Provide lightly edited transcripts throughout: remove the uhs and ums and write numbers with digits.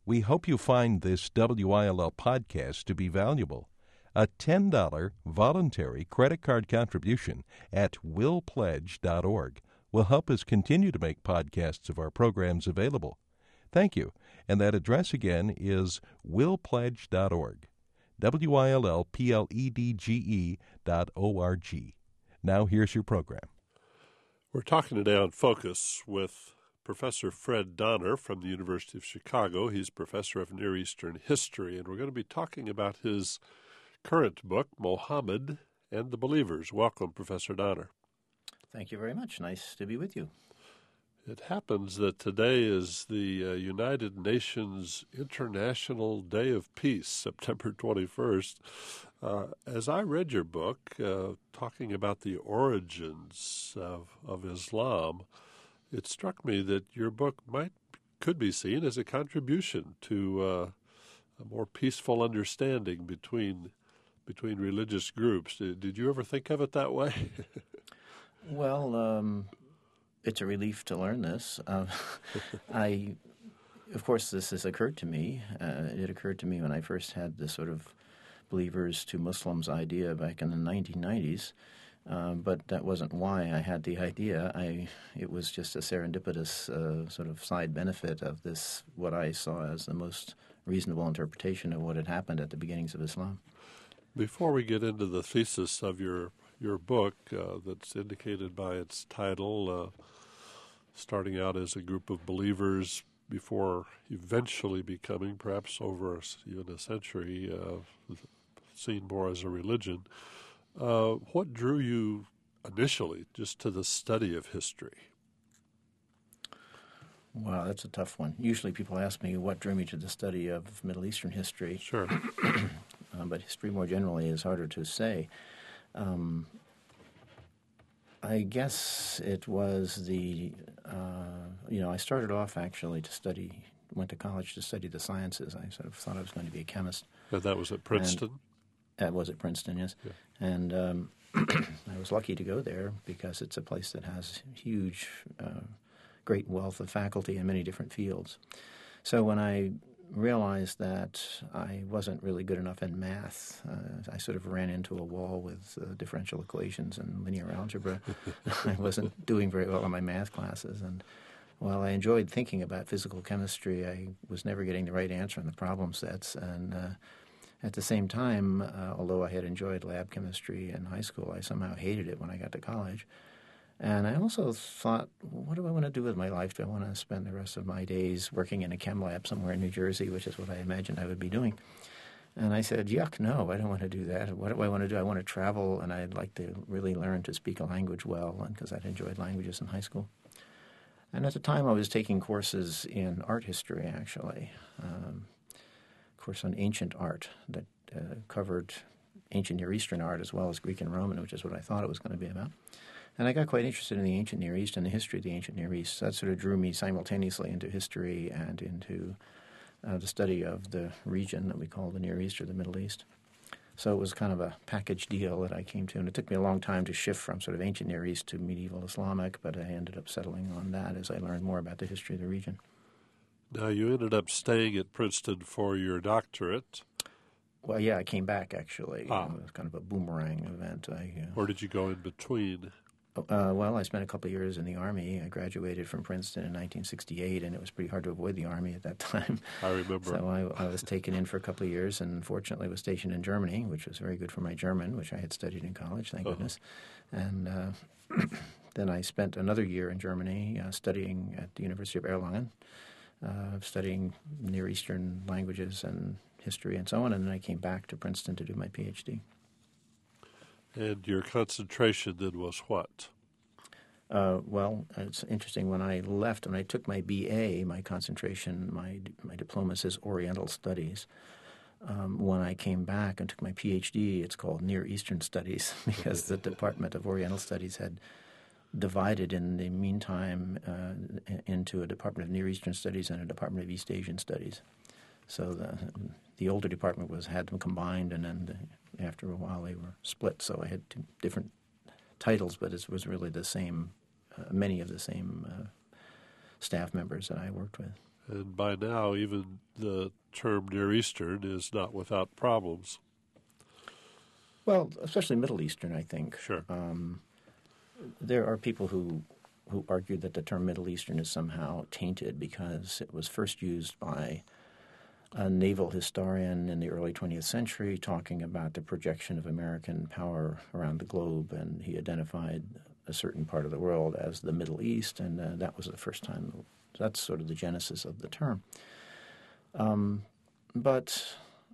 We hope you find this WILL podcast to be valuable. A $10 voluntary credit card contribution at willpledge.org will help us continue to make podcasts of our programs available. Thank you. And that address again is willpledge.org. WILLPLEDGE.org. Now here's your program. We're talking today on Focus with Professor Fred Donner from the University of Chicago. He's professor of Near Eastern History, and we're going to be talking about his current book, Mohammed and the Believers. Welcome, Professor Donner. Thank you very much. Nice to be with you. It happens that today is the United Nations International Day of Peace, September 21st. As I read your book, talking about the origins of Islam, it struck me that your book could be seen as a contribution to a more peaceful understanding between religious groups. Did you ever think of it that way? Well, it's a relief to learn this. Of course, this has occurred to me. It occurred to me when I first had this sort of believers to Muslims idea back in the 1990s. But that wasn't why I had the idea. It was just a serendipitous sort of side benefit of this, what I saw as the most reasonable interpretation of what had happened at the beginnings of Islam. Before we get into the thesis of your book that's indicated by its title, starting out as a group of believers before eventually becoming, perhaps over even a century, seen more as a religion, what drew you initially just to the study of history? Wow, that's a tough one. Usually people ask me what drew me to the study of Middle Eastern history. Sure. But history more generally is harder to say. I guess it was I started off actually went to college to study the sciences. I sort of thought I was going to be a chemist. And that was at Princeton? That was at Princeton, yes. Yeah. And I was lucky to go there because it's a place that has huge, great wealth of faculty in many different fields. So when I realized that I wasn't really good enough in math, I sort of ran into a wall with differential equations and linear algebra. I wasn't doing very well in my math classes. And while I enjoyed thinking about physical chemistry, I was never getting the right answer on the problem sets. And at the same time, although I had enjoyed lab chemistry in high school, I somehow hated it when I got to college. And I also thought, what do I want to do with my life? Do I want to spend the rest of my days working in a chem lab somewhere in New Jersey, which is what I imagined I would be doing? And I said, yuck, no, I don't want to do that. What do I want to do? I want to travel, and I'd like to really learn to speak a language well, because I'd enjoyed languages in high school. And at the time, I was taking courses in art history, actually. Course on ancient art that covered ancient Near Eastern art as well as Greek and Roman, which is what I thought it was going to be about. And I got quite interested in the ancient Near East and the history of the ancient Near East. That sort of drew me simultaneously into history and into the study of the region that we call the Near East or the Middle East. So it was kind of a package deal that I came to, and it took me a long time to shift from sort of ancient Near East to medieval Islamic, but I ended up settling on that as I learned more about the history of the region. Now, you ended up staying at Princeton for your doctorate. Well, yeah, I came back, actually. It was kind of a boomerang event. Where did you go in between? Well, I spent a couple of years in the Army. I graduated from Princeton in 1968, and it was pretty hard to avoid the Army at that time. I remember. So I was taken in for a couple of years, and fortunately was stationed in Germany, which was very good for my German, which I had studied in college, thank goodness. And then I spent another year in Germany studying at the University of Erlangen, studying Near Eastern languages and history and so on, and then I came back to Princeton to do my PhD. And your concentration then was what? Well, it's interesting. When I left, when I took my BA, my concentration, my diploma says Oriental Studies. When I came back and took my PhD, it's called Near Eastern Studies because the Department of Oriental Studies had divided in the meantime into a Department of Near Eastern Studies and a Department of East Asian Studies. So the older department had them combined, and then after a while they were split. So I had two different titles, but it was really the same, many of the same staff members that I worked with. And by now, even the term Near Eastern is not without problems. Well, especially Middle Eastern, I think. Sure. There are people who argue that the term Middle Eastern is somehow tainted because it was first used by a naval historian in the early 20th century talking about the projection of American power around the globe, and he identified a certain part of the world as the Middle East, and that was the first time. That's sort of the genesis of the term. But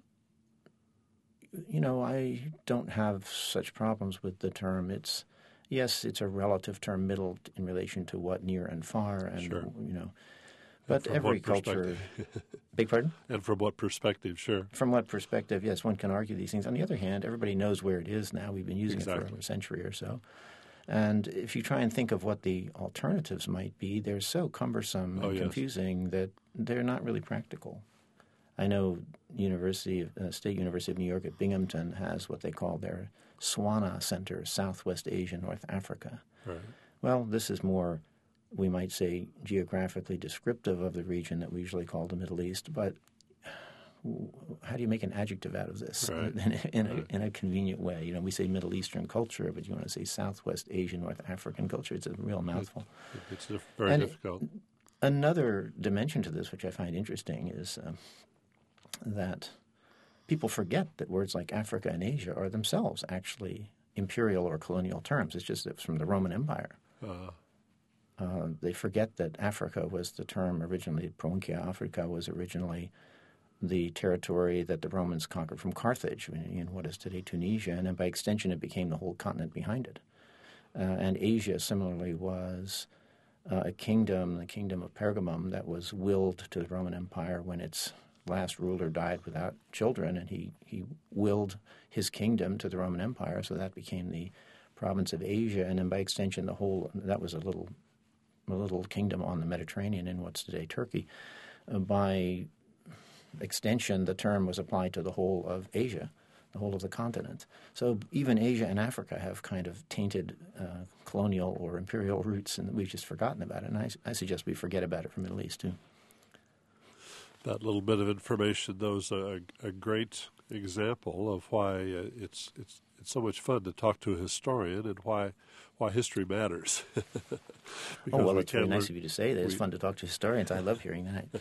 I don't have such problems with the term. Yes, it's a relative term, middle, in relation to what near and far, and Sure. But every culture. Beg pardon? And from what perspective? Sure. From what perspective? Yes, one can argue these things. On the other hand, everybody knows where it is now. We've been using it for a century or so. And if you try and think of what the alternatives might be, they're so cumbersome and confusing that they're not really practical. I know State University of New York at Binghamton has what they call their SWANA Center, Southwest Asia, North Africa. Right. Well, this is more, we might say, geographically descriptive of the region that we usually call the Middle East, but how do you make an adjective out of this in a convenient way? We say Middle Eastern culture, but you want to say Southwest Asian, North African culture. It's a real mouthful. It's very difficult. Another dimension to this, which I find interesting, is that people forget that words like Africa and Asia are themselves actually imperial or colonial terms. It's just that it's from the Roman Empire. They forget that Africa was the term originally, Provincia Africa was originally the territory that the Romans conquered from Carthage in what is today Tunisia, and then by extension it became the whole continent behind it. And Asia similarly was a kingdom, the kingdom of Pergamum, that was willed to the Roman Empire when its last ruler died without children, and he willed his kingdom to the Roman Empire, so that became the province of Asia, and then by extension that was a little kingdom on the Mediterranean in what's today Turkey. By extension, the term was applied to the whole of Asia, the whole of the continent. So even Asia and Africa have kind of tainted colonial or imperial roots, and we've just forgotten about it. And I suggest we forget about it for the Middle East, too. That little bit of information, though, is a great example of why it's so much fun to talk to a historian and why history matters. Well, it's very nice of you to say that. It's fun to talk to historians. I love hearing that.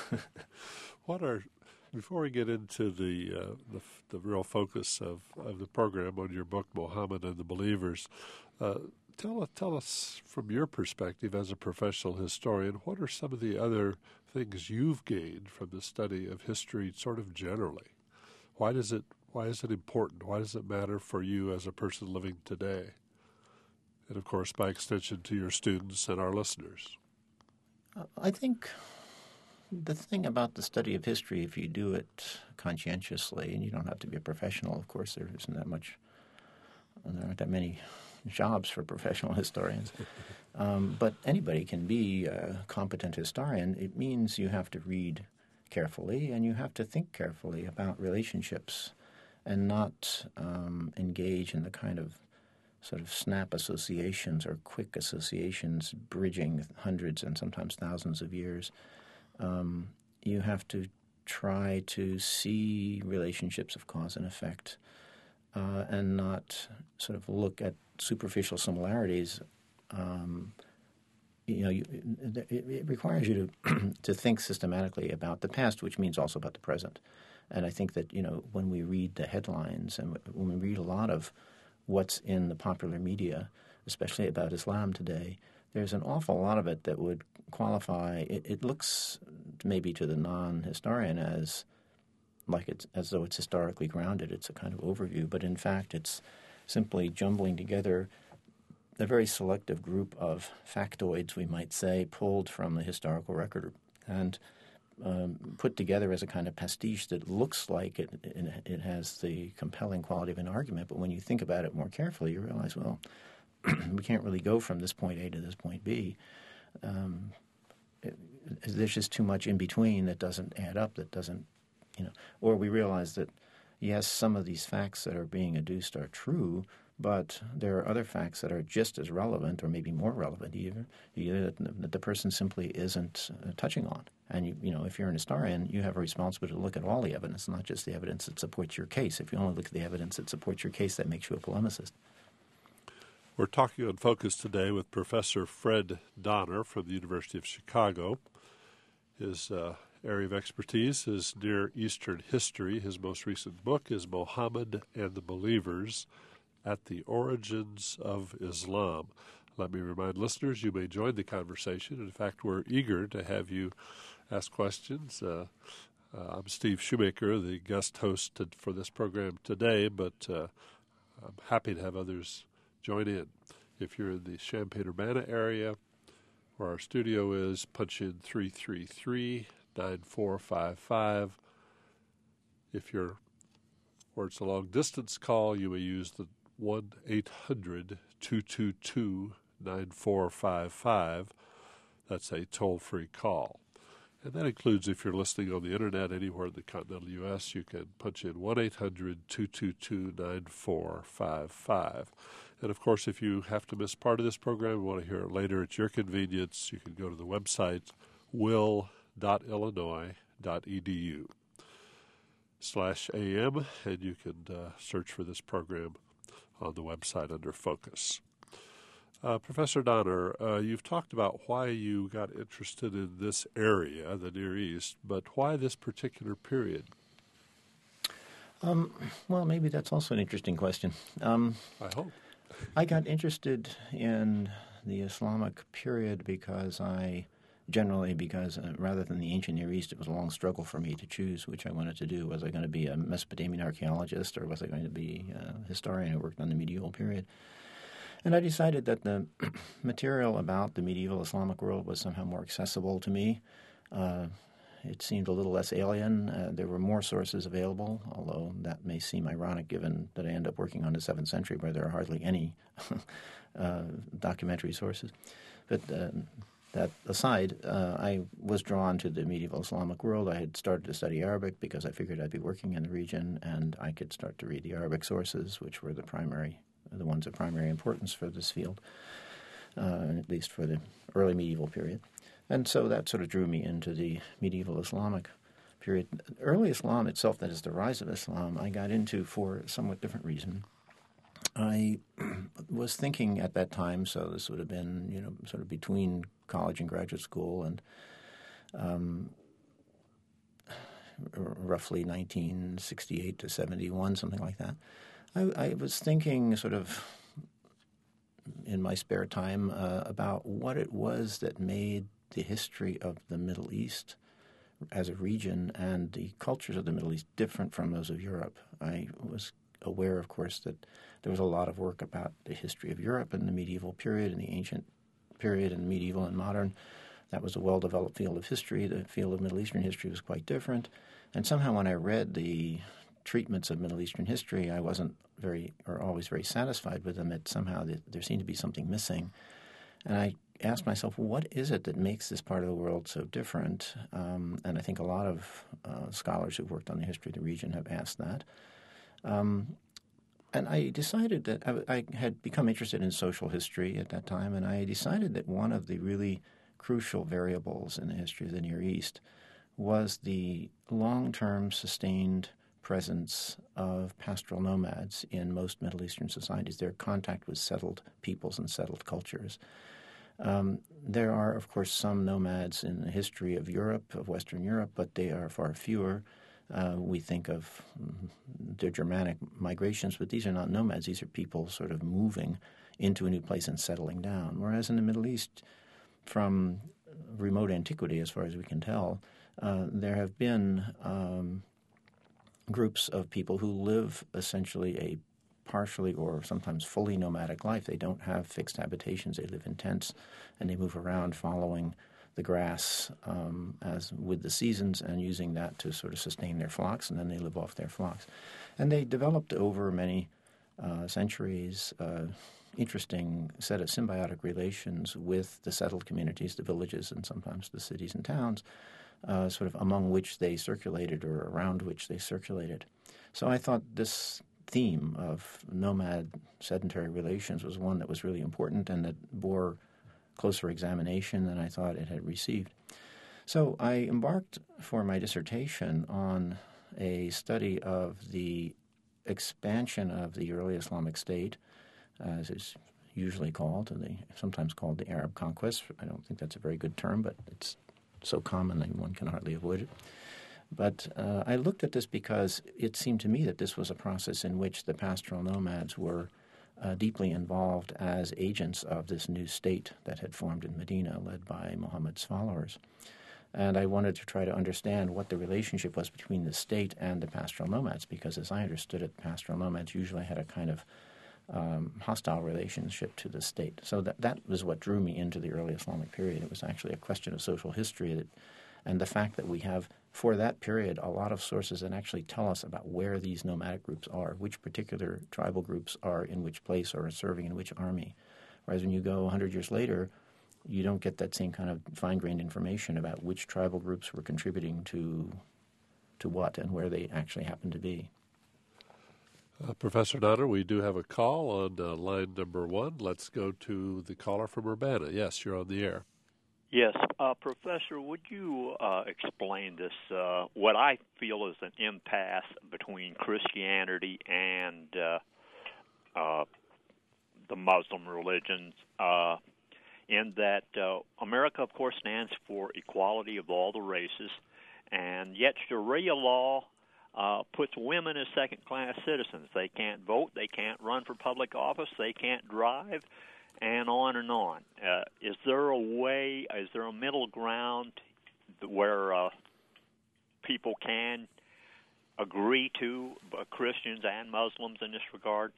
Before we get into the real focus of the program on your book, Muhammad and the Believers, tell us from your perspective as a professional historian, what are some of the other things you've gained from the study of history sort of generally? Why is it important? Why does it matter for you as a person living today? And, of course, by extension to your students and our listeners. I think the thing about the study of history, if you do it conscientiously, and you don't have to be a professional, of course, there aren't that many jobs for professional historians, but anybody can be a competent historian. It means you have to read carefully and you have to think carefully about relationships and not engage in the kind of sort of snap associations or quick associations bridging hundreds and sometimes thousands of years. You have to try to see relationships of cause and effect and not sort of look at superficial similarities. It requires you to think systematically about the past, which means also about the present. And I think that, when we read the headlines and when we read a lot of what's in the popular media, especially about Islam today, there's an awful lot of it that would qualify. It looks maybe to the non-historian as though it's historically grounded. It's a kind of overview, but in fact it's simply jumbling together a very selective group of factoids, we might say, pulled from the historical record and put together as a kind of pastiche that looks like it has the compelling quality of an argument, but when you think about it more carefully, you realize, well, we can't really go from this point A to this point B. There's just too much in between that doesn't add up, that doesn't, or we realize that, yes, some of these facts that are being adduced are true, But there are other facts that are just as relevant, or maybe more relevant even, that the person simply isn't touching on. And if you're an historian, you have a responsibility to look at all the evidence, not just the evidence that supports your case. If you only look at the evidence that supports your case, that makes you a polemicist. We're talking on Focus today with Professor Fred Donner from the University of Chicago. His area of expertise is Near Eastern history. His most recent book is Mohammed and the Believers at the Origins of Islam. Let me remind listeners you may join the conversation. In fact, we're eager to have you ask questions. I'm Steve Shoemaker, the guest host for this program today, but I'm happy to have others join in. If you're in the Champaign-Urbana area, where our studio is, punch in 333-9455. If it's a long-distance call, you may use the 1-800-222-9455. That's a toll-free call. And that includes if you're listening on the Internet anywhere in the continental U.S., you can punch in 1-800-222-9455. And, of course, if you have to miss part of this program and want to hear it later at your convenience, you can go to the website will.illinois.edu/AM, and you can search for this program on the website under Focus. Professor Donner, you've talked about why you got interested in this area, the Near East, but why this particular period? Well, maybe that's also an interesting question. I hope. I got interested in the Islamic period because rather than the ancient Near East, it was a long struggle for me to choose which I wanted to do. Was I going to be a Mesopotamian archaeologist, or was I going to be a historian who worked on the medieval period? And I decided that the material about the medieval Islamic world was somehow more accessible to me. It seemed a little less alien. There were more sources available, although that may seem ironic given that I end up working on the 7th century where there are hardly any documentary sources. But that aside, I was drawn to the medieval Islamic world. I had started to study Arabic because I figured I'd be working in the region and I could start to read the Arabic sources, which were the ones of primary importance for this field, at least for the early medieval period. And so that sort of drew me into the medieval Islamic period. Early Islam itself, that is the rise of Islam, I got into for a somewhat different reason. I was thinking at that time, so this would have been, sort of between college and graduate school, and roughly 1968 to 71, something like that. I was thinking sort of in my spare time about what it was that made the history of the Middle East as a region and the cultures of the Middle East different from those of Europe. I was aware, of course, that there was a lot of work about the history of Europe in the medieval period and the ancient period and medieval and modern. That was a well-developed field of history. The field of Middle Eastern history was quite different. And somehow when I read the treatments of Middle Eastern history, I wasn't always very satisfied with them. That somehow there seemed to be something missing. And I asked myself, what is it that makes this part of the world so different? And I think a lot of scholars who've worked on the history of the region have asked that. And I decided that I had become interested in social history at that time, and I decided that one of the really crucial variables in the history of the Near East was the long-term sustained presence of pastoral nomads in most Middle Eastern societies, their contact with settled peoples and settled cultures. There are, of course, some nomads in the history of Europe, of Western Europe, but they are far fewer. We think of the Germanic migrations, but these are not nomads. These are people sort of moving into a new place and settling down. Whereas in the Middle East, from remote antiquity, as far as we can tell, there have been groups of people who live essentially a partially or sometimes fully nomadic life. They don't have fixed habitations. They live in tents, and they move around following the grass as with the seasons and using that to sort of sustain their flocks, and then they live off their flocks. And they developed over many centuries interesting set of symbiotic relations with the settled communities, the villages, and sometimes the cities and towns, sort of among which they circulated or around which they circulated. So I thought this theme of nomad sedentary relations was one that was really important and that bore closer examination than I thought it had received. So I embarked for my dissertation on a study of the expansion of the early Islamic State, as it's usually called, and sometimes called the Arab conquest. I don't think that's a very good term, but it's so common that one can hardly avoid it. But I looked at this because it seemed to me that this was a process in which the pastoral nomads were deeply involved as agents of this new state that had formed in Medina, led by Muhammad's followers. And I wanted to try to understand what the relationship was between the state and the pastoral nomads, because as I understood it, pastoral nomads usually had a kind of hostile relationship to the state. So that was what drew me into the early Islamic period. It was actually a question of social history, and the fact that we have, for that period, a lot of sources that actually tell us about where these nomadic groups are, which particular tribal groups are in which place or are serving in which army. Whereas when you go 100 years later, you don't get that same kind of fine-grained information about which tribal groups were contributing to what and where they actually happen to be. Professor Donner, we do have a call on line number 1. Let's go to the caller from Urbana. Yes, you're on the air. Yes. Professor, would you explain this, what I feel is an impasse between Christianity and the Muslim religions, in that America, of course, stands for equality of all the races, and yet Sharia law puts women as second-class citizens. They can't vote, they can't run for public office, they can't drive, and on and on. Is there a middle ground where people can agree to, Christians and Muslims in this regard?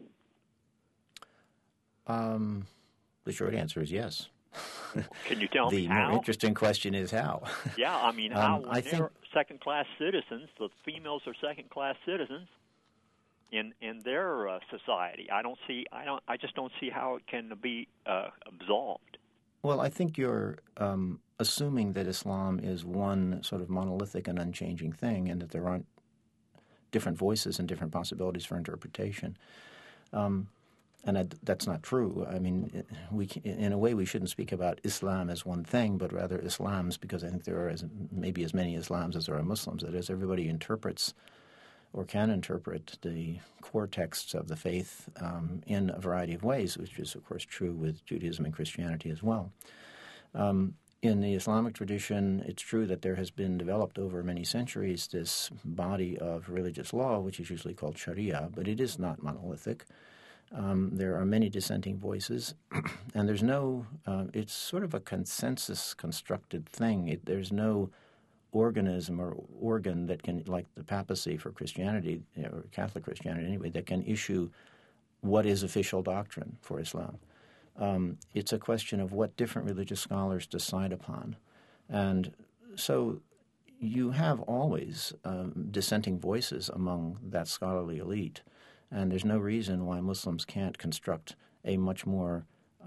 The short answer is yes. Can you tell me how? The more interesting question is how. Yeah, I mean, how when I they're think second-class citizens, the females are second-class citizens in their society. I just don't see how it can be absolved. Well, I think you're assuming that Islam is one sort of monolithic and unchanging thing, and that there aren't different voices and different possibilities for interpretation. And that's not true. I mean, in a way, we shouldn't speak about Islam as one thing, but rather Islams, because I think there are maybe as many Islams as there are Muslims. That is, everybody interprets or can interpret the core texts of the faith in a variety of ways, which is, of course, true with Judaism and Christianity as well. In the Islamic tradition, it's true that there has been developed over many centuries this body of religious law, which is usually called Sharia, but it is not monolithic. There are many dissenting voices, and there's no it's sort of a consensus-constructed thing. There's no organism or organ that can, like the papacy for Christianity, or Catholic Christianity anyway, that can issue what is official doctrine for Islam. It's a question of what different religious scholars decide upon. And so you have always dissenting voices among that scholarly elite. And there's no reason why Muslims can't construct a much more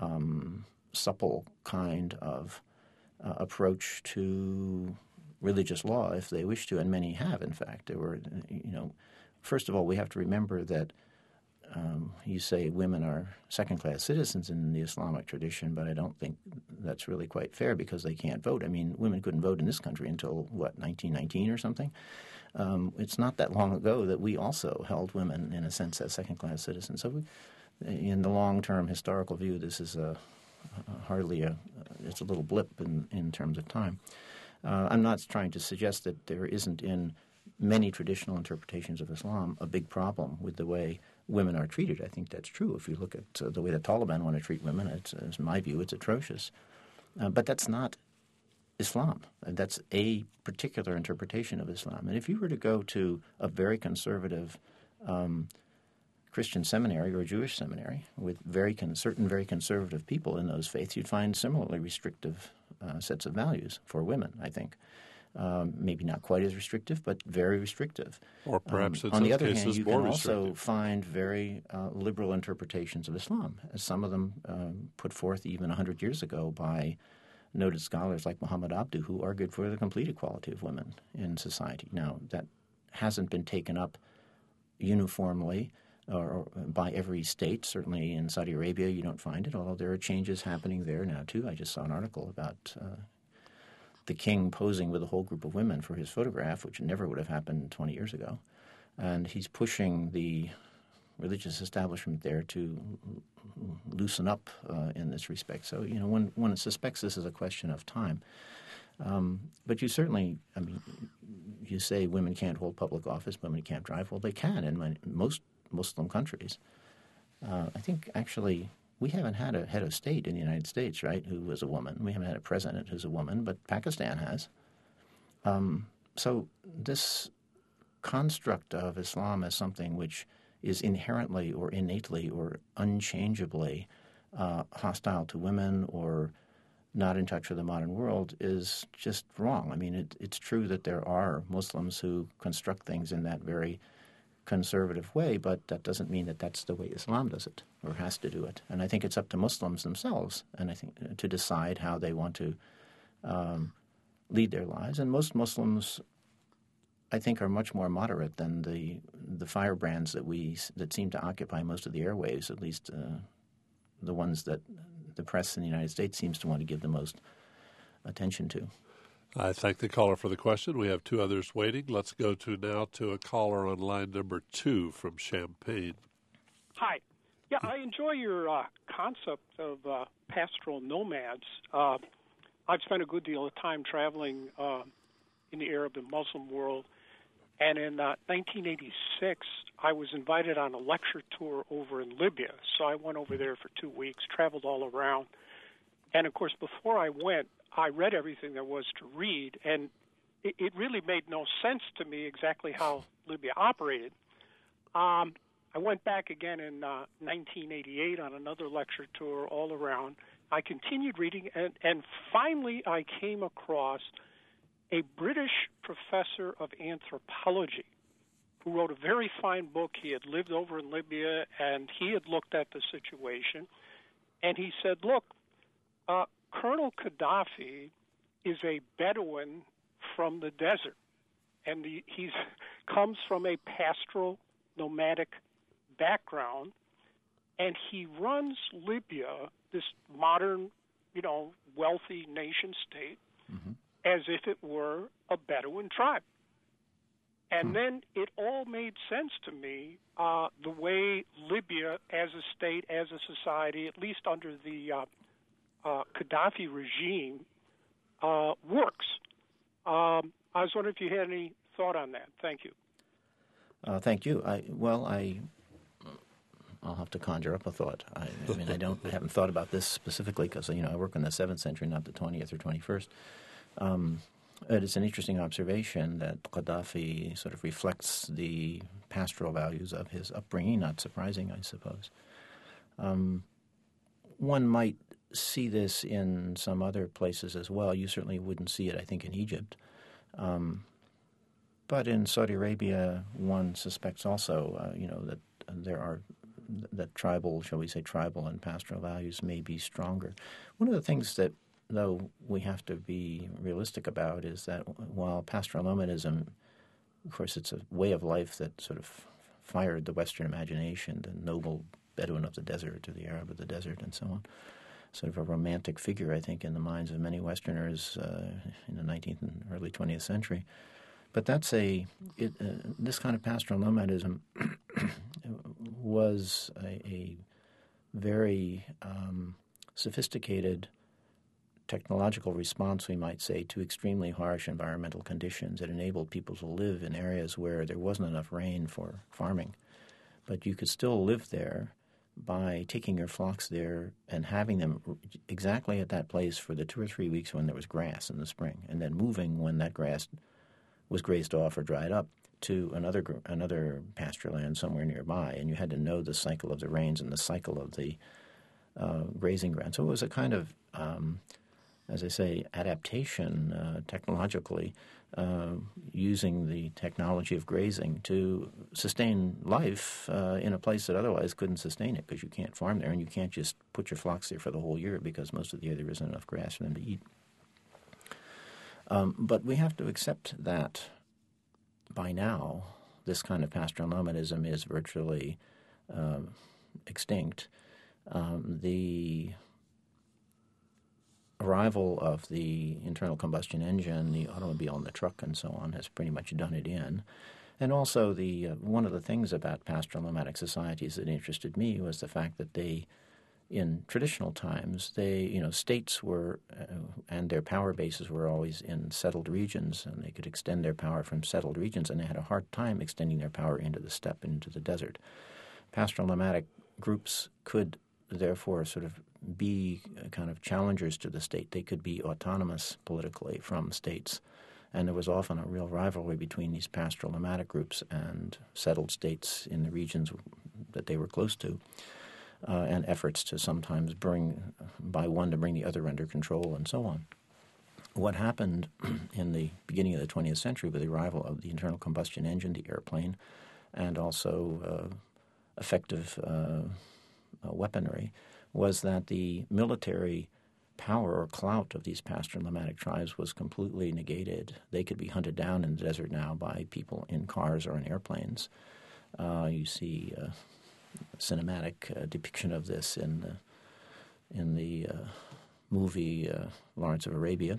supple kind of approach to religious law if they wish to, and many have, in fact. There were, first of all, we have to remember that you say women are second-class citizens in the Islamic tradition, but I don't think that's really quite fair because they can't vote. I mean, women couldn't vote in this country until, 1919 or something? It's not that long ago that we also held women, in a sense, as second-class citizens. So in the long-term historical view, this is it's a little blip in terms of time. I'm not trying to suggest that there isn't in many traditional interpretations of Islam a big problem with the way women are treated. I think that's true. If you look at the way the Taliban want to treat women, in my view, it's atrocious. But that's not Islam. That's a particular interpretation of Islam. And if you were to go to a very conservative Christian seminary or a Jewish seminary with certain very conservative people in those faiths, you'd find similarly restrictive sets of values for women, I think. Maybe not quite as restrictive, but very restrictive. Or perhaps on the other hand, you can also find very liberal interpretations of Islam, as some of them put forth even 100 years ago by noted scholars like Muhammad Abdu, who argued for the complete equality of women in society. Now, that hasn't been taken up uniformly or by every state. Certainly in Saudi Arabia you don't find it, although there are changes happening there now too. I just saw an article about the king posing with a whole group of women for his photograph, which never would have happened 20 years ago. And he's pushing the religious establishment there to loosen up in this respect. So, one suspects this is a question of time. But you certainly, you say women can't hold public office, women can't drive. Well, they can in most Muslim countries. I think, actually, we haven't had a head of state in the United States, right, who was a woman. We haven't had a president who's a woman, but Pakistan has. So this construct of Islam as something which is inherently or innately or unchangeably hostile to women or not in touch with the modern world is just wrong. I mean, it's true that there are Muslims who construct things in that very conservative way, but that doesn't mean that that's the way Islam does it or has to do it. And I think it's up to Muslims themselves, and I think to decide how they want to lead their lives. And most Muslims, I think, are much more moderate than the firebrands that seem to occupy most of the airwaves, at least the ones that the press in the United States seems to want to give the most attention to. I thank the caller for the question. We have two others waiting. Let's go now to a caller on line number 2 from Champaign. Hi. Yeah, I enjoy your concept of pastoral nomads. I've spent a good deal of time traveling in the Arab and Muslim world, and in 1986, I was invited on a lecture tour over in Libya. So I went over there for 2 weeks, traveled all around, and of course, before I went, I read everything there was to read, and it really made no sense to me exactly how Libya operated. I went back again in 1988 on another lecture tour all around. I continued reading, and finally I came across a British professor of anthropology who wrote a very fine book. He had lived over in Libya, and he had looked at the situation, and he said, look, Colonel Gaddafi is a Bedouin from the desert, and he comes from a pastoral, nomadic background, and he runs Libya, this modern, wealthy nation-state, as if it were a Bedouin tribe. And then it all made sense to me, the way Libya as a state, as a society, at least under the Gaddafi regime, works. I was wondering if you had any thought on that. Thank you. Thank you. I'll have to conjure up a thought. I haven't thought about this specifically because I work in the 7th century, not the 20th or 21st. It's an interesting observation that Gaddafi sort of reflects the pastoral values of his upbringing. Not surprising, I suppose. One might see this in some other places as well. You certainly wouldn't see it, I think, in Egypt. But in Saudi Arabia, one suspects also, that there are that tribal and pastoral values may be stronger. One of the things that, though, we have to be realistic about is that while pastoral nomadism, of course, it's a way of life that sort of fired the Western imagination, the noble Bedouin of the desert or the Arab of the desert and so on, sort of a romantic figure, I think, in the minds of many Westerners in the 19th and early 20th century. But that's this kind of pastoral nomadism was a very sophisticated technological response, we might say, to extremely harsh environmental conditions. It enabled people to live in areas where there wasn't enough rain for farming. But you could still live there by taking your flocks there and having them exactly at that place for the 2 or 3 weeks when there was grass in the spring, and then moving when that grass was grazed off or dried up to another pasture land somewhere nearby. And you had to know the cycle of the rains and the cycle of the grazing ground. So it was a kind of, as I say, adaptation technologically, using the technology of grazing to sustain life in a place that otherwise couldn't sustain it, because you can't farm there and you can't just put your flocks there for the whole year because most of the year there isn't enough grass for them to eat. But we have to accept that by now this kind of pastoral nomadism is virtually extinct. The arrival of the internal combustion engine, the automobile and the truck and so on has pretty much done it in. And also one of the things about pastoral nomadic societies that interested me was the fact that they, in traditional times, states were and their power bases were always in settled regions, and they could extend their power from settled regions, and they had a hard time extending their power into the steppe and into the desert. Pastoral nomadic groups could therefore sort of be kind of challengers to the state. They could be autonomous politically from states. And there was often a real rivalry between these pastoral nomadic groups and settled states in the regions that they were close to, and efforts to sometimes bring the other under control and so on. What happened in the beginning of the 20th century with the arrival of the internal combustion engine, the airplane, and also effective weaponry, was that the military power or clout of these pastoral nomadic tribes was completely negated. They could be hunted down in the desert now by people in cars or in airplanes. You see a cinematic depiction of this in the movie Lawrence of Arabia.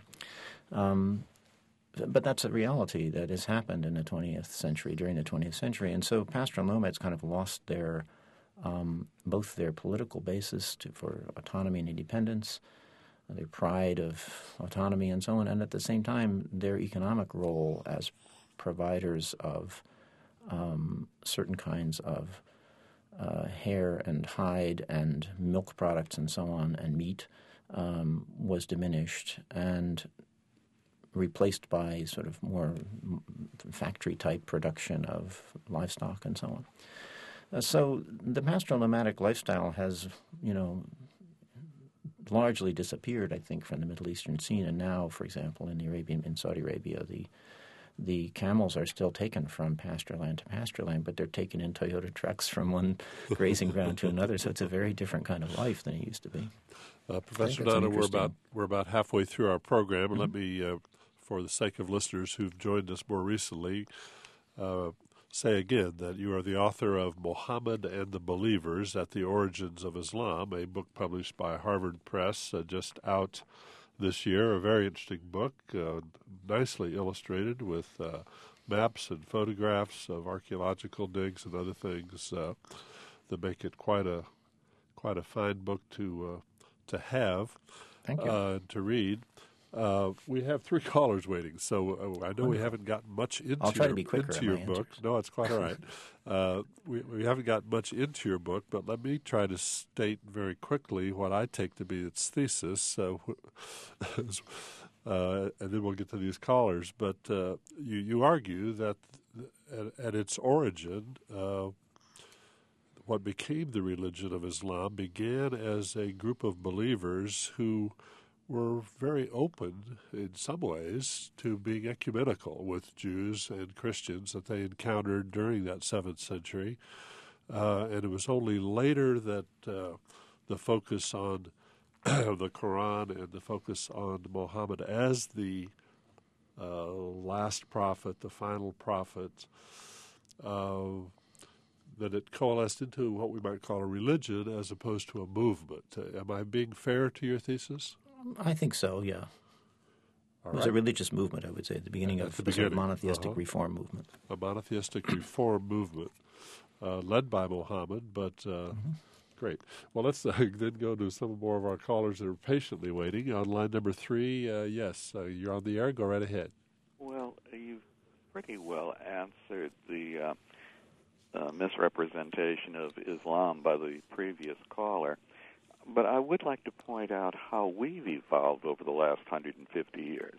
But that's a reality that has happened in the 20th century, during the 20th century. And so pastoral nomads kind of lost their both their political basis for autonomy and independence, their pride of autonomy and so on, and at the same time their economic role as providers of certain kinds of hair and hide and milk products and so on and meat was diminished and replaced by sort of more factory-type production of livestock and so on. So the pastoral nomadic lifestyle has, largely disappeared, I think, from the Middle Eastern scene. And now, for example, in Saudi Arabia, the camels are still taken from pasture land to pasture land, but they're taken in Toyota trucks from one grazing ground to another. So it's a very different kind of life than it used to be. Professor Nana, we're about halfway through our program, and let me, for the sake of listeners who've joined us more recently, say again that you are the author of Muhammad and the Believers at the Origins of Islam, a book published by Harvard Press, just out this year. A very interesting book, nicely illustrated with maps and photographs of archaeological digs and other things that make it quite a fine book to have. Thank you. To read. We have 3 callers waiting, so I know we haven't gotten much into I'll try to be quicker into your book. No, it's quite all right. We haven't gotten much into your book, but let me try to state very quickly what I take to be its thesis, and then we'll get to these callers. But you argue that at its origin, what became the religion of Islam began as a group of believers who were very open in some ways to being ecumenical with Jews and Christians that they encountered during that 7th century. And it was only later that the focus on the Quran and the focus on Muhammad as the last prophet, the final prophet, that it coalesced into what we might call a religion as opposed to a movement. Am I being fair to your thesis? I think so, yeah. It was a religious movement, I would say, at the beginning of the sort of monotheistic reform movement. A monotheistic reform movement led by Muhammad, but great. Well, let's then go to some more of our callers that are patiently waiting. On line number 3, yes, you're on the air. Go right ahead. Well, you've pretty well answered the misrepresentation of Islam by the previous caller. But I would like to point out how we've evolved over the last 150 years.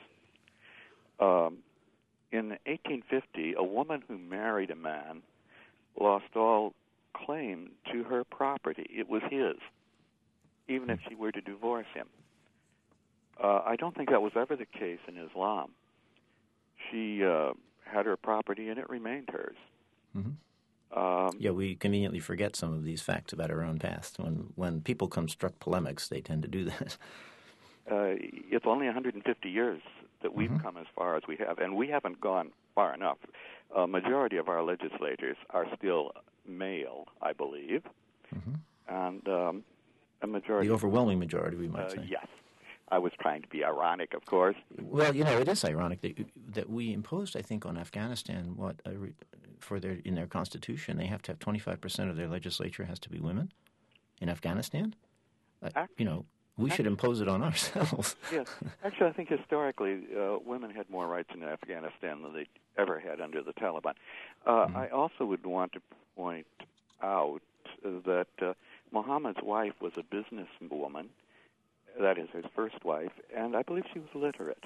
In 1850, a woman who married a man lost all claim to her property. It was his, even if she were to divorce him. I don't think that was ever the case in Islam. She had her property and it remained hers. Mm-hmm. We conveniently forget some of these facts about our own past. When people construct polemics, they tend to do that. It's only 150 years that we've come as far as we have, and we haven't gone far enough. A majority of our legislators are still male, I believe, and a majority. The overwhelming majority, we might say. Yes. I was trying to be ironic, of course. Well, it is ironic that we imposed, I think, on Afghanistan in their constitution, they have to have 25% of their legislature has to be women in Afghanistan. We should impose it on ourselves. Yes. Actually, I think historically women had more rights in Afghanistan than they ever had under the Taliban. I also would want to point out that Muhammad's wife was a businesswoman. That is his first wife, and I believe she was literate.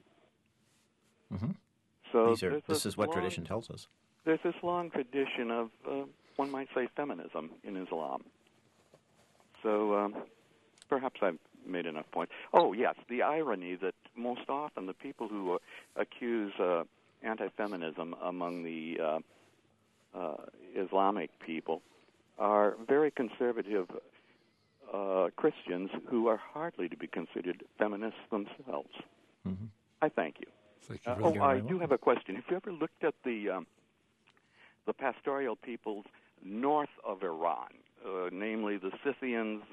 So this is what tradition tells us. There's this long tradition of, one might say, feminism in Islam. So perhaps I've made enough points. Oh, yes, the irony that most often the people who accuse anti-feminism among the Islamic people are very conservative Christians who are hardly to be considered feminists themselves. I thank you. Thank you. I do have a question. Have you ever looked at the pastoral peoples north of Iran, namely the Scythians,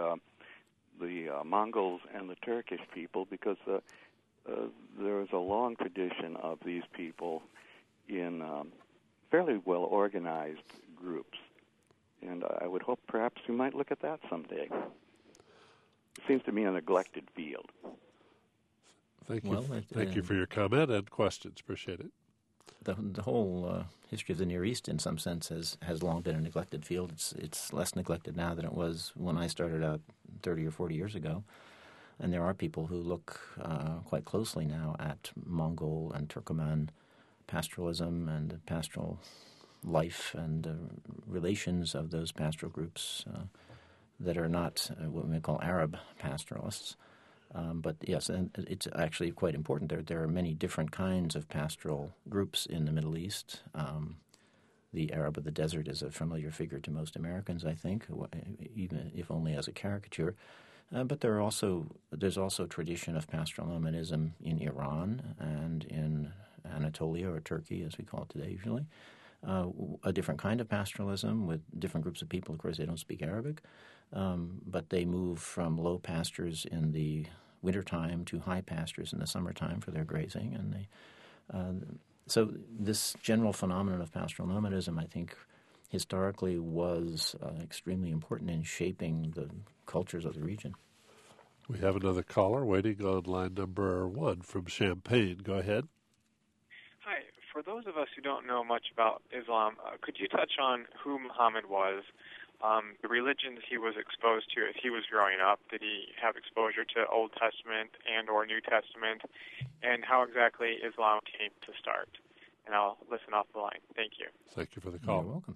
the Mongols, and the Turkish people? Because there is a long tradition of these people in fairly well-organized groups. And I would hope perhaps you might look at that someday. It seems to me a neglected field. Thank you. Thank you for your comment and questions. Appreciate it. The whole history of the Near East, in some sense, has long been a neglected field. It's less neglected now than it was when I started out 30 or 40 years ago. And there are people who look quite closely now at Mongol and Turkoman pastoralism and pastoral life and relations of those pastoral groups that are not what we call Arab pastoralists. But yes, and it's actually quite important. There are many different kinds of pastoral groups in the Middle East. The Arab of the desert is a familiar figure to most Americans, I think, even if only as a caricature. But there's also tradition of pastoral nomadism in Iran and in Anatolia, or Turkey, as we call it today usually. A different kind of pastoralism with different groups of people. Of course, they don't speak Arabic, but they move from low pastures in the wintertime to high pastures in the summertime for their grazing. And so this general phenomenon of pastoral nomadism, I think, historically was extremely important in shaping the cultures of the region. We have another caller waiting on line number 1 from Champaign. Go ahead. Hi. For those of us who don't know much about Islam, could you touch on who Muhammad was, the religions he was exposed to as he was growing up? Did he have exposure to Old Testament and or New Testament, and how exactly Islam came to start? And I'll listen off the line. Thank you. Thank you for the call. You're welcome.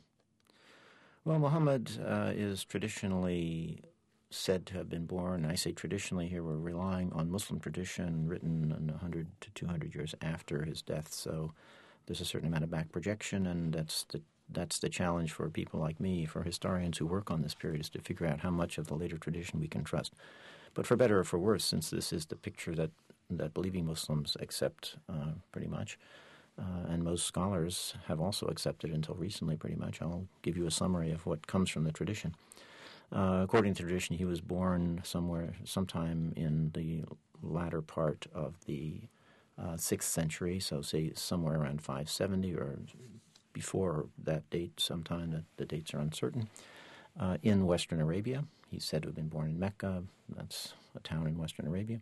Well, Muhammad is traditionally said to have been born. I say traditionally here, we're relying on Muslim tradition written 100 to 200 years after his death, so there's a certain amount of back projection, and that's the challenge for people like me, for historians who work on this period, is to figure out how much of the later tradition we can trust. But for better or for worse, since this is the picture that believing Muslims accept pretty much, and most scholars have also accepted until recently pretty much, I'll give you a summary of what comes from the tradition. According to tradition, he was born sometime in the latter part of the 6th century, so say somewhere around 570 or before that date sometime. The dates are uncertain. In Western Arabia. He's said to have been born in Mecca. That's a town in Western Arabia.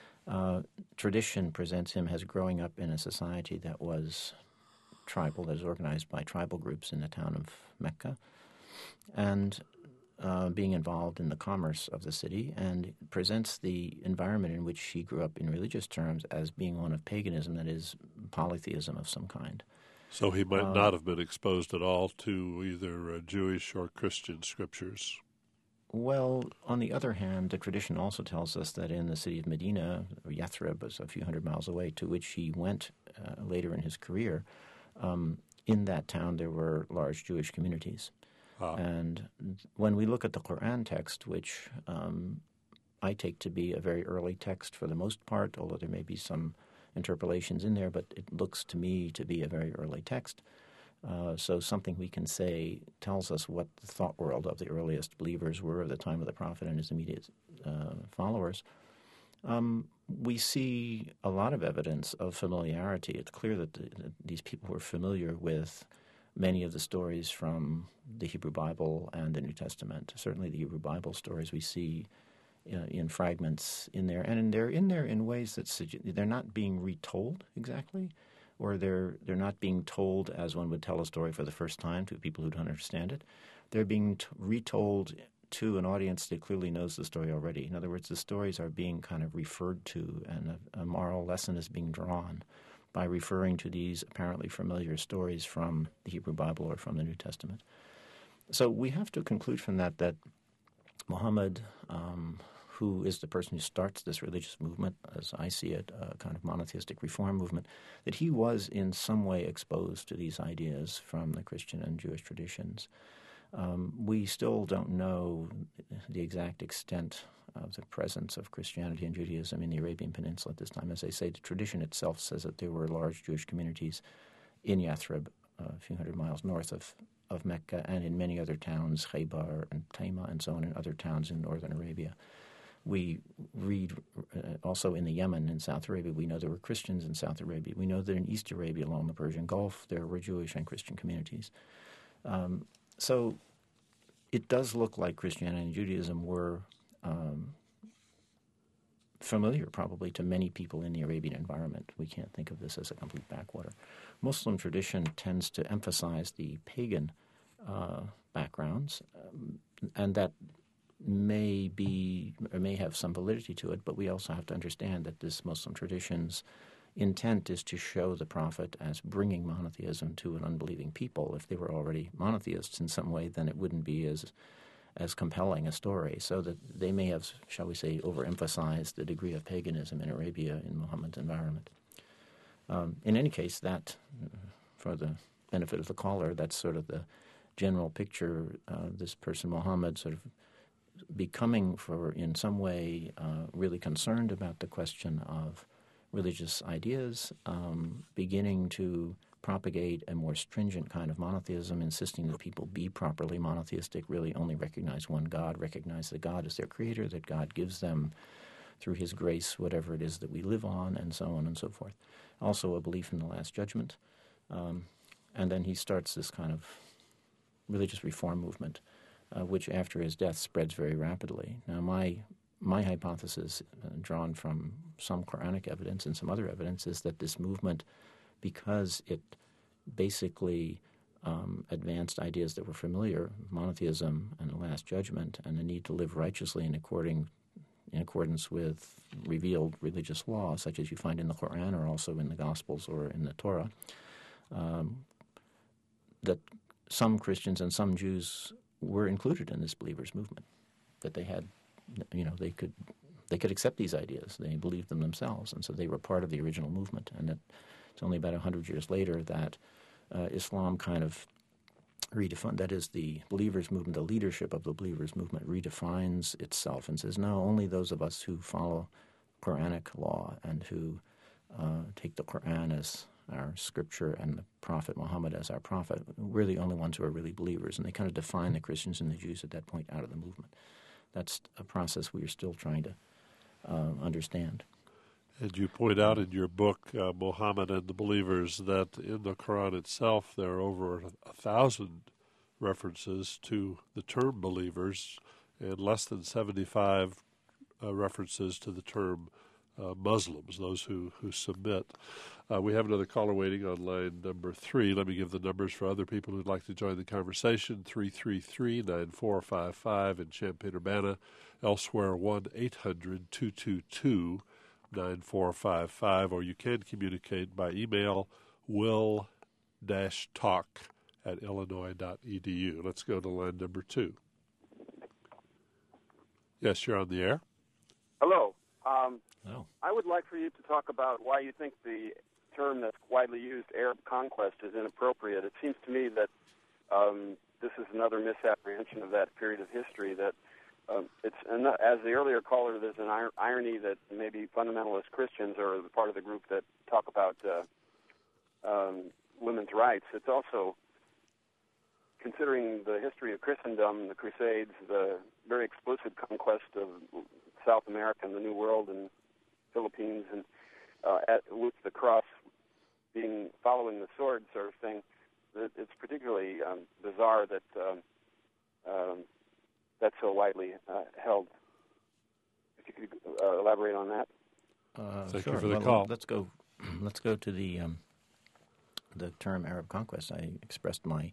Tradition presents him as growing up in a society that was tribal, that is organized by tribal groups in the town of Mecca, and being involved in the commerce of the city, and presents the environment in which he grew up in religious terms as being one of paganism, that is, polytheism of some kind. So he might not have been exposed at all to either Jewish or Christian scriptures. Well, on the other hand, the tradition also tells us that in the city of Medina, or Yathrib, is a few hundred miles away, to which he went later in his career, in that town there were large Jewish communities. And when we look at the Quran text, which I take to be a very early text for the most part, although there may be some interpolations in there, but it looks to me to be a very early text. So something we can say tells us what the thought world of the earliest believers were at the time of the prophet and his immediate followers. We see a lot of evidence of familiarity. It's clear that these people were familiar with many of the stories from the Hebrew Bible and the New Testament. Certainly the Hebrew Bible stories we see in fragments in there, and they're in there in ways that they're not being retold exactly, or they're not being told as one would tell a story for the first time to people who don't understand it. They're being retold to an audience that clearly knows the story already. In other words, the stories are being kind of referred to, and a moral lesson is being drawn by referring to these apparently familiar stories from the Hebrew Bible or from the New Testament. So we have to conclude from that Muhammad, who is the person who starts this religious movement, as I see it, a kind of monotheistic reform movement, that he was in some way exposed to these ideas from the Christian and Jewish traditions. We still don't know the exact extent of the presence of Christianity and Judaism in the Arabian Peninsula at this time. As I say, the tradition itself says that there were large Jewish communities in Yathrib, a few hundred miles north of Mecca, and in many other towns, Khaybar and Taima and so on, in other towns in northern Arabia. We read also in the Yemen in South Arabia, we know there were Christians in South Arabia. We know that in East Arabia along the Persian Gulf, there were Jewish and Christian communities. So it does look like Christianity and Judaism were familiar probably to many people in the Arabian environment. We can't think of this as a complete backwater. Muslim tradition tends to emphasize the pagan backgrounds, and that may have some validity to it, but we also have to understand that this Muslim tradition's intent is to show the prophet as bringing monotheism to an unbelieving people. If they were already monotheists in some way, then it wouldn't be as compelling a story. So that they may have, shall we say, overemphasized the degree of paganism in Arabia in Muhammad's environment. In any case, that, for the benefit of the caller, that's sort of the general picture. This person, Muhammad, sort of becoming, in some way, really concerned about the question of religious ideas, beginning to propagate a more stringent kind of monotheism, insisting that people be properly monotheistic, really only recognize one God, recognize that God is their creator, that God gives them, through his grace, whatever it is that we live on, and so on and so forth. Also a belief in the Last Judgment. And then he starts this kind of religious reform movement, which after his death spreads very rapidly. Now, my hypothesis, drawn from some Quranic evidence and some other evidence, is that this movement, because it basically advanced ideas that were familiar, monotheism and the Last Judgment, and the need to live righteously in accordance with revealed religious law, such as you find in the Quran or also in the Gospels or in the Torah, that some Christians and some Jews were included in this believers' movement, that they had, they could accept these ideas. They believed them themselves, and so they were part of the original movement. And that it's only about 100 years later that Islam kind of redefined, that is, the believers' movement, the leadership of the believers' movement redefines itself and says, no, only those of us who follow Quranic law and who take the Quran as our scripture and the Prophet Muhammad as our prophet, we're the only ones who are really believers. And they kind of define the Christians and the Jews at that point out of the movement. That's a process we are still trying to understand. And you point out in your book, Muhammad and the Believers, that in the Quran itself there are over 1,000 references to the term believers and less than 75 references to the term Muslims, those who submit. We have another caller waiting on line number 3. Let me give the numbers for other people who'd like to join the conversation. 333-9455 in Champaign-Urbana. Elsewhere, 1-800-222-9455. Or you can communicate by email, will-talk@illinois.edu. Let's go to line number 2. Yes, you're on the air. Hello. Oh. I would like for you to talk about why you think the term that's widely used, Arab conquest, is inappropriate. It seems to me that this is another misapprehension of that period of history, that as the earlier caller, there's an irony that maybe fundamentalist Christians are the part of the group that talk about women's rights. It's also, considering the history of Christendom, the Crusades, the very explicit conquest of South America and the New World and Philippines, and with the cross being following the sword sort of thing, it's particularly bizarre that that's so widely held. If you could elaborate on that. Thank sure. you for the call. Let's go to the term Arab conquest. I expressed my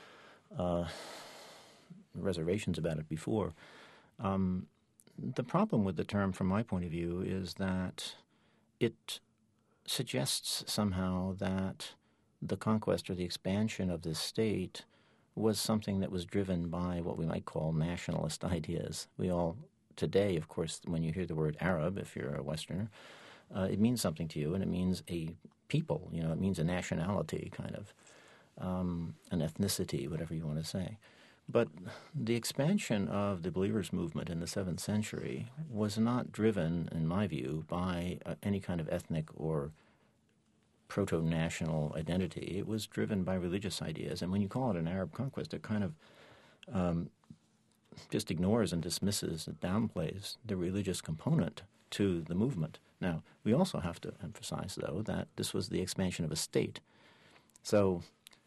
reservations about it before. The problem with the term, from my point of view, is that it suggests somehow that the conquest or the expansion of this state was something that was driven by what we might call nationalist ideas. We all, today, of course, when you hear the word Arab, if you're a Westerner, it means something to you, and it means a people. It means a nationality, kind of, an ethnicity, whatever you want to say. But the expansion of the Believers' movement in the 7th century was not driven, in my view, by any kind of ethnic or proto-national identity. It was driven by religious ideas. And when you call it an Arab conquest, it kind of just ignores and dismisses and downplays the religious component to the movement. Now, we also have to emphasize, though, that this was the expansion of a state. So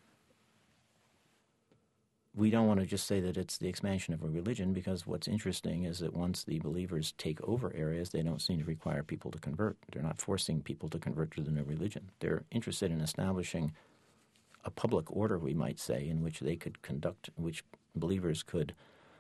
we don't want to just say that it's the expansion of a religion, because what's interesting is that once the believers take over areas, they don't seem to require people to convert. They're not forcing people to convert to the new religion. They're interested in establishing a public order, we might say, in which they could conduct, in which believers could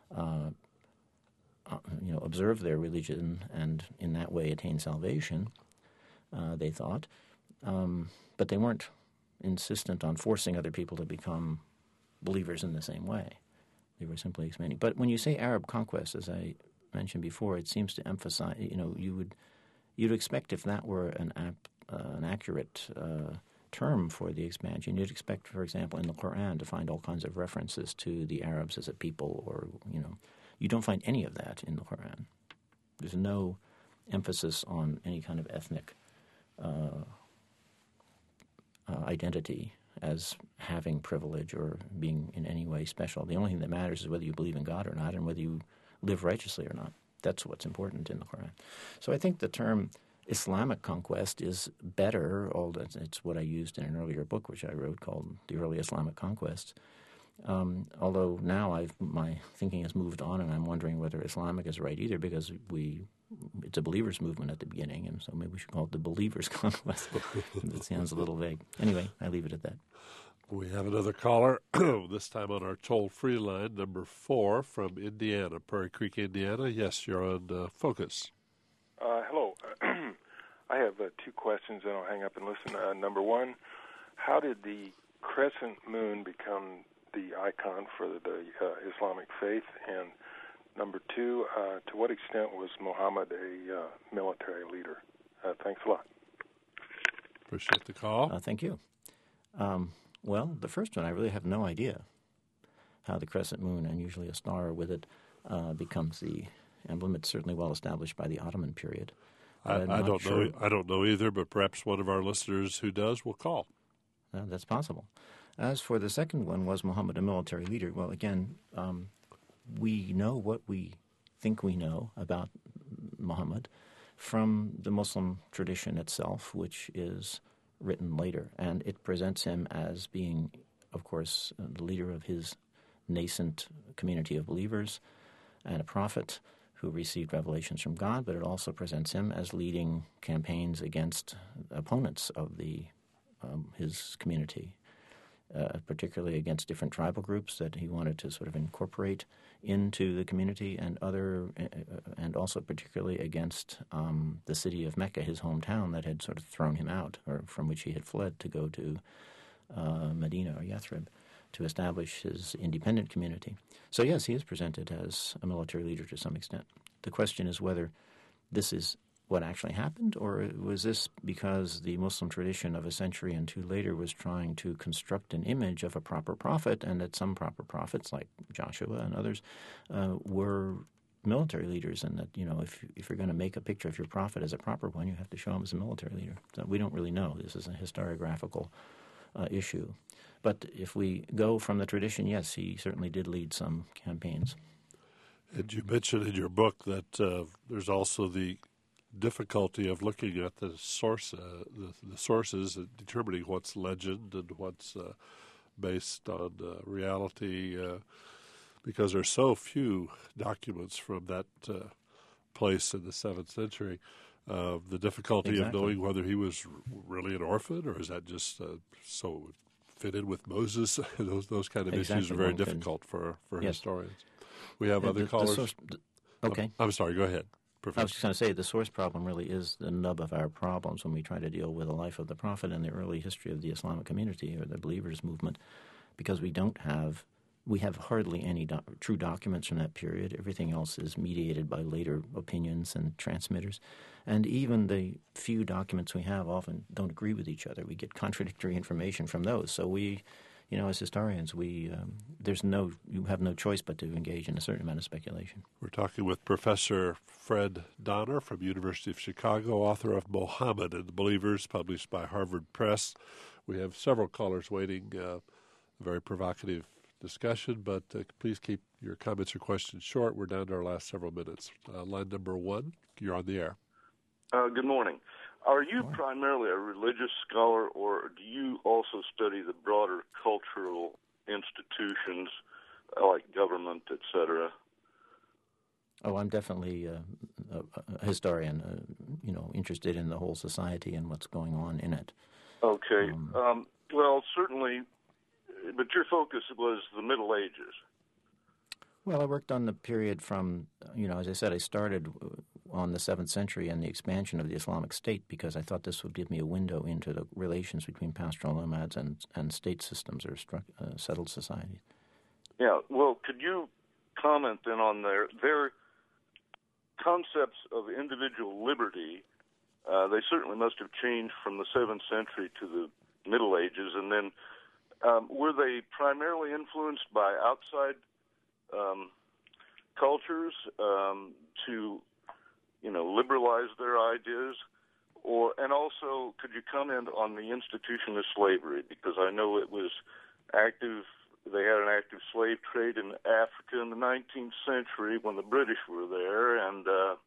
observe their religion and in that way attain salvation, they thought. But they weren't insistent on forcing other people to become believers in the same way. They were simply expanding. But when you say Arab conquest, as I mentioned before, it seems to emphasize, you'd expect, if that were an accurate term for the expansion, you'd expect, for example, in the Quran to find all kinds of references to the Arabs as a people, or, you don't find any of that in the Quran. There's no emphasis on any kind of ethnic identity as having privilege or being in any way special. The only thing that matters is whether you believe in God or not, and whether you live righteously or not. That's what's important in the Quran. So I think the term Islamic conquest is better, although it's what I used in an earlier book which I wrote called The Early Islamic Conquests. Although now my thinking has moved on, and I'm wondering whether Islamic is right either, because it's a believers movement at the beginning, and so maybe we should call it the Believers' Conquest. It sounds a little vague. Anyway, I leave it at that. We have another caller, this time on our toll-free line, number 4 from Indiana, Prairie Creek, Indiana. Yes, you're on Focus. Hello. I have 2 questions, and I'll hang up and listen. Number 1, how did the crescent moon become the icon for the Islamic faith? And number 2, to what extent was Muhammad a military leader? Thanks a lot. Appreciate the call. Thank you. Well, the first one, I really have no idea how the crescent moon, and usually a star with it, becomes the emblem. It's certainly well established by the Ottoman period. I don't know. I don't know either, but perhaps one of our listeners who does will call. That's possible. As for the second one, was Muhammad a military leader? Well, again, we know what we think we know about Muhammad from the Muslim tradition itself, which is written later, and it presents him as being, of course, the leader of his nascent community of believers and a prophet who received revelations from God, but it also presents him as leading campaigns against opponents of his community, particularly against different tribal groups that he wanted to sort of incorporate into the community, and also particularly against the city of Mecca, his hometown, that had sort of thrown him out, or from which he had fled to go to Medina or Yathrib to establish his independent community. So yes, he is presented as a military leader to some extent. The question is whether this is what actually happened, or was this because the Muslim tradition of a century and 2 later was trying to construct an image of a proper prophet, and that some proper prophets, like Joshua and others, were military leaders, and that if you're going to make a picture of your prophet as a proper one, you have to show him as a military leader. So we don't really know. This is a historiographical issue. But if we go from the tradition, yes, he certainly did lead some campaigns. And you mentioned in your book that there's also the difficulty of looking at the sources and determining what's legend and what's based on reality, because there's so few documents from that place in the 7th century. The difficulty of knowing whether he was really an orphan, or is that just so fit in with Moses? those kind of issues are very difficult for historians. We have other callers. Okay. I'm sorry, go ahead, Professor. I was just going to say the source problem really is the nub of our problems when we try to deal with the life of the Prophet and the early history of the Islamic community or the Believers movement, because we have hardly any true documents from that period. Everything else is mediated by later opinions and transmitters. And even the few documents we have often don't agree with each other. We get contradictory information from those. So we, as historians, you have no choice but to engage in a certain amount of speculation. We're talking with Professor Fred Donner from University of Chicago, author of Muhammad and the Believers, published by Harvard Press. We have several callers waiting, a very provocative discussion, but please keep your comments or questions short. We're down to our last several minutes. Line number 1, you're on the air. Good morning. Are you primarily a religious scholar, or do you also study the broader cultural institutions like government, etc.? Oh, I'm definitely a historian, interested in the whole society and what's going on in it. Okay. Well, certainly, but your focus was the Middle Ages. Well, I worked on the period from, as I said, I started on the 7th century and the expansion of the Islamic State because I thought this would give me a window into the relations between pastoral nomads and state systems or settled societies. Yeah, well, could you comment then on their concepts of individual liberty? They certainly must have changed from the 7th century to the Middle Ages, and then were they primarily influenced by outside cultures to, liberalize their ideas? And also, could you comment on the institution of slavery? Because I know it was active. They had an active slave trade in Africa in the 19th century when the British were there, and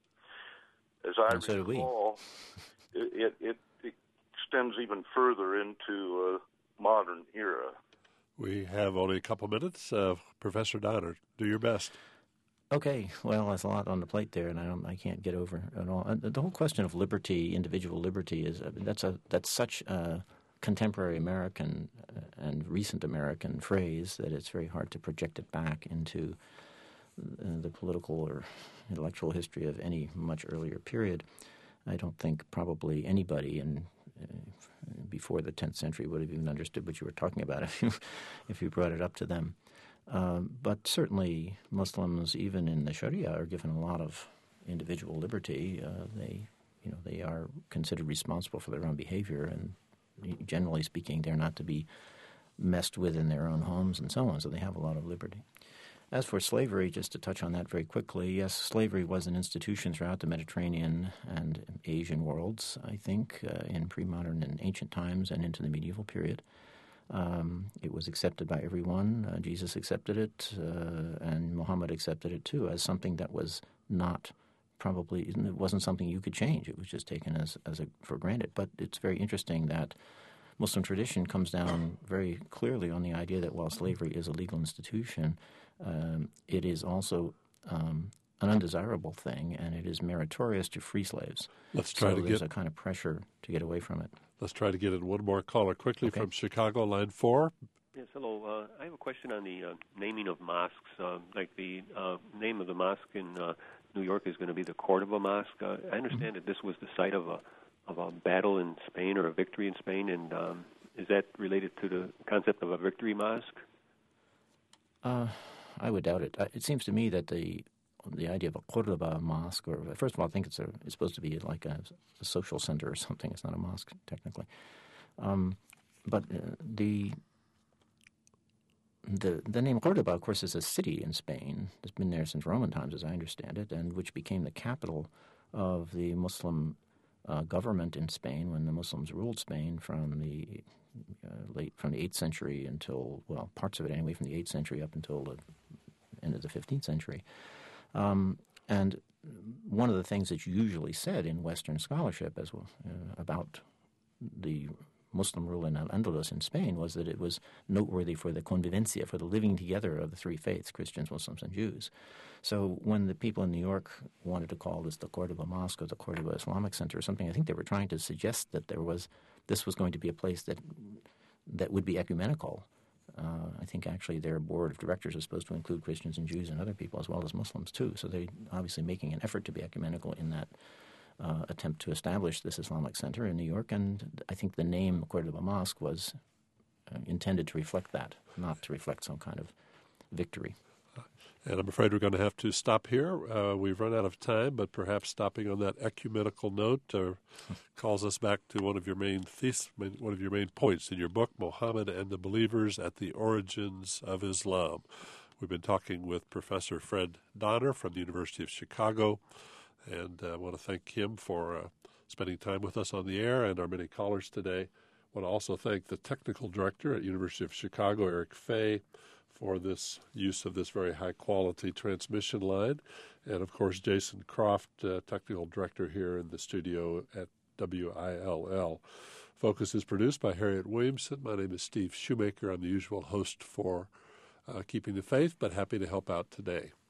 as I recall, it extends even further into modern era. We have only a couple minutes. Professor Donner, do your best. Okay, well, there's a lot on the plate there, and I can't get over it all. The whole question of liberty, individual liberty, that's such a contemporary American and recent American phrase that it's very hard to project it back into the political or intellectual history of any much earlier period. I don't think probably anybody before the 10th century would have even understood what you were talking about if you brought it up to them. But certainly Muslims, even in the Sharia, are given a lot of individual liberty. They are considered responsible for their own behavior, and generally speaking, they're not to be messed with in their own homes and so on, so they have a lot of liberty. As for slavery, just to touch on that very quickly, yes, slavery was an institution throughout the Mediterranean and Asian worlds, I think, in pre-modern and ancient times and into the medieval period. It was accepted by everyone. Jesus accepted it, and Muhammad accepted it too, as something that was not probably, it wasn't something you could change. It was just taken as for granted. But it's very interesting that Muslim tradition comes down very clearly on the idea that while slavery is a legal institution, it is also an undesirable thing, and it is meritorious to free slaves. There's a kind of pressure to get away from it. Let's try to get in one more caller quickly from Chicago, line 4. Yes, hello. I have a question on the naming of mosques. Like the name of the mosque in New York is going to be the Cordoba Mosque. I understand that this was the site of a battle in Spain or a victory in Spain, and is that related to the concept of a victory mosque? I would doubt it. It seems to me that the idea of a Cordoba mosque, or first of all, I think it's supposed to be like a social center or something. It's not a mosque technically, but the name Cordoba, of course, is a city in Spain. It's been there since Roman times, as I understand it, and which became the capital of the Muslim government in Spain when the Muslims ruled Spain from the 8th century until, well, parts of it anyway, from the 8th century up until the end of the 15th century. And one of the things that's usually said in Western scholarship as well about the Muslim rule in Al-Andalus in Spain was that it was noteworthy for the convivencia, for the living together of the three faiths, Christians, Muslims, and Jews. So when the people in New York wanted to call this the Cordoba Mosque or the Cordoba Islamic Center or something, I think they were trying to suggest that this was going to be a place that would be ecumenical. I think actually their board of directors is supposed to include Christians and Jews and other people as well as Muslims too. So they're obviously making an effort to be ecumenical in that attempt to establish this Islamic Center in New York. And I think the name Cordoba Mosque was intended to reflect that, not to reflect some kind of victory. And I'm afraid we're going to have to stop here. We've run out of time, but perhaps stopping on that ecumenical note calls us back to one of your main points in your book, Muhammad and the Believers at the Origins of Islam. We've been talking with Professor Fred Donner from the University of Chicago, and I want to thank him for spending time with us on the air and our many callers today. I want to also thank the technical director at University of Chicago, Eric Fay, for this use of this very high-quality transmission line. And, of course, Jason Croft, technical director here in the studio at WILL. Focus is produced by Harriet Williamson. My name is Steve Shoemaker. I'm the usual host for Keeping the Faith, but happy to help out today.